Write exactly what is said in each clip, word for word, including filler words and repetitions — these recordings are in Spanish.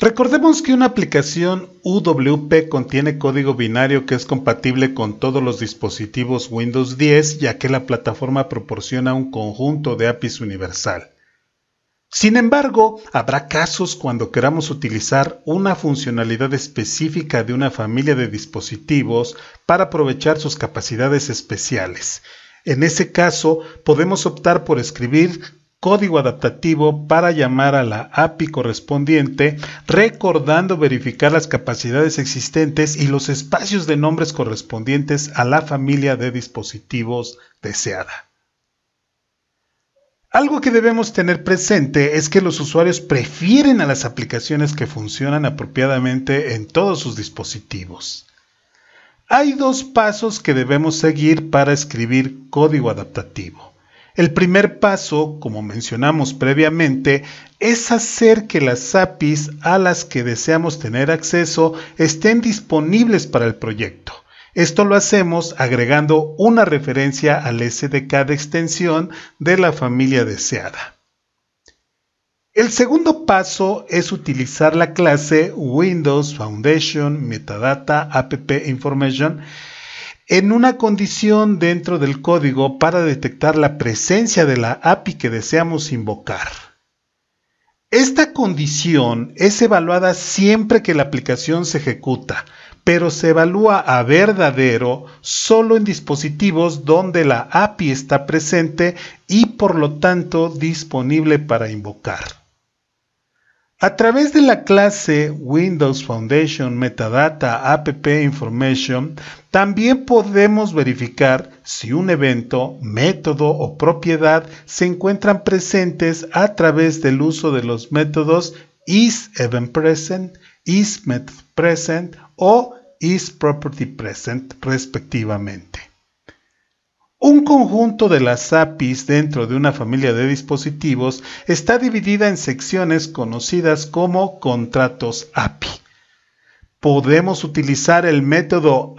Recordemos que una aplicación U W P contiene código binario que es compatible con todos los dispositivos Windows diez, ya que la plataforma proporciona un conjunto de A P Is universal. Sin embargo, habrá casos cuando queramos utilizar una funcionalidad específica de una familia de dispositivos para aprovechar sus capacidades especiales. En ese caso, podemos optar por escribir código adaptativo para llamar a la A P I correspondiente, recordando verificar las capacidades existentes y los espacios de nombres correspondientes a la familia de dispositivos deseada. Algo que debemos tener presente es que los usuarios prefieren a las aplicaciones que funcionan apropiadamente en todos sus dispositivos. Hay dos pasos que debemos seguir para escribir código adaptativo. El primer paso, como mencionamos previamente, es hacer que las A P Is a las que deseamos tener acceso estén disponibles para el proyecto. Esto lo hacemos agregando una referencia al S D K de extensión de la familia deseada. El segundo paso es utilizar la clase Windows Foundation Metadata App Information en una condición dentro del código para detectar la presencia de la A P I que deseamos invocar. Esta condición es evaluada siempre que la aplicación se ejecuta, pero se evalúa a verdadero solo en dispositivos donde la A P I está presente y por lo tanto disponible para invocar. A través de la clase Windows Foundation Metadata App Information también podemos verificar si un evento, método o propiedad se encuentran presentes a través del uso de los métodos isEventPresent, isMethodPresent o isPropertyPresent respectivamente. Un conjunto de las A P Is dentro de una familia de dispositivos está dividida en secciones conocidas como contratos A P I. Podemos utilizar el método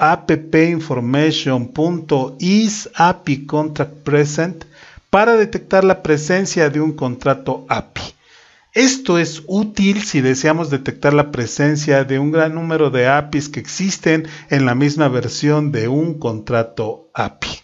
appinformation.isAPIContractPresent para detectar la presencia de un contrato A P I. Esto es útil si deseamos detectar la presencia de un gran número de A P Is que existen en la misma versión de un contrato A P I.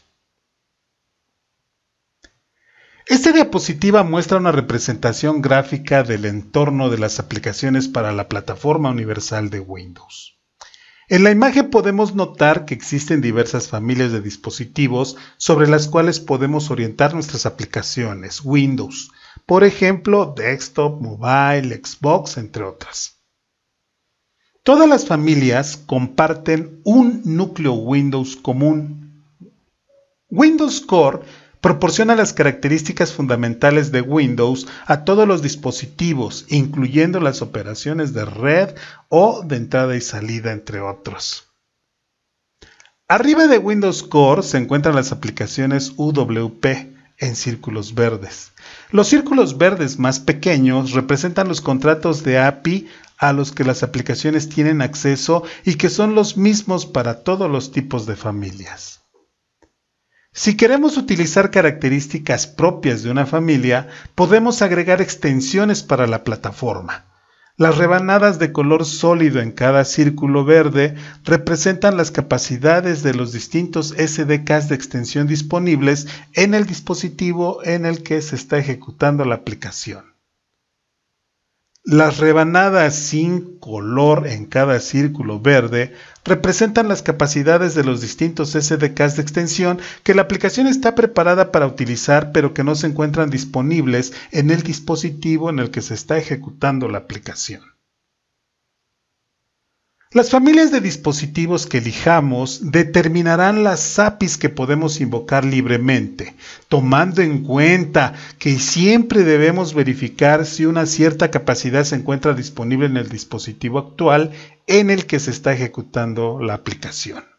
Esta diapositiva muestra una representación gráfica del entorno de las aplicaciones para la plataforma universal de Windows. En la imagen podemos notar que existen diversas familias de dispositivos sobre las cuales podemos orientar nuestras aplicaciones Windows, por ejemplo, desktop, mobile, Xbox, entre otras. Todas las familias comparten un núcleo Windows común. Windows Core proporciona las características fundamentales de Windows a todos los dispositivos, incluyendo las operaciones de red o de entrada y salida, entre otros. Arriba de Windows Core se encuentran las aplicaciones U W P en círculos verdes. Los círculos verdes más pequeños representan los contratos de A P I a los que las aplicaciones tienen acceso y que son los mismos para todos los tipos de familias. Si queremos utilizar características propias de una familia, podemos agregar extensiones para la plataforma. Las rebanadas de color sólido en cada círculo verde representan las capacidades de los distintos S D Ks de extensión disponibles en el dispositivo en el que se está ejecutando la aplicación. Las rebanadas sin color en cada círculo verde representan las capacidades de los distintos S D Ks de extensión que la aplicación está preparada para utilizar pero que no se encuentran disponibles en el dispositivo en el que se está ejecutando la aplicación. Las familias de dispositivos que elijamos determinarán las A P Is que podemos invocar libremente, tomando en cuenta que siempre debemos verificar si una cierta capacidad se encuentra disponible en el dispositivo actual en el que se está ejecutando la aplicación.